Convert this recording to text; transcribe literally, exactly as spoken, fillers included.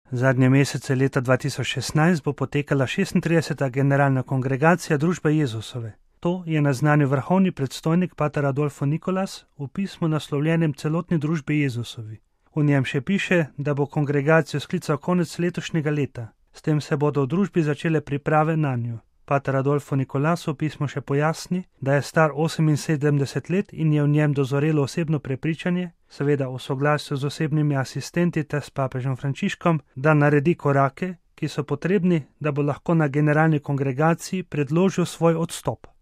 Zadnje mesece leta dva tisoč šestnajst bo potekala šestintrideseta generalna kongregacija Družbe Jezusove. To je naznanil vrhovni predstojnik pater Adolfo Nikolas v pismu naslovljenem celotni Družbi Jezusovi. V njem še piše, da bo kongregacijo sklical konec letošnjega leta. S tem se bodo v družbi začele priprave nanjo. Pater Adolfo Nikolas v pismu še pojasni, da je star oseminsedemdeset let in je v njem dozorelo osebno prepričanje, seveda v soglasju z osebnimi asistenti ter s papežem Frančiškom, da naredi korake, ki so potrebni, da bo lahko na generalni kongregaciji predložil svoj odstop.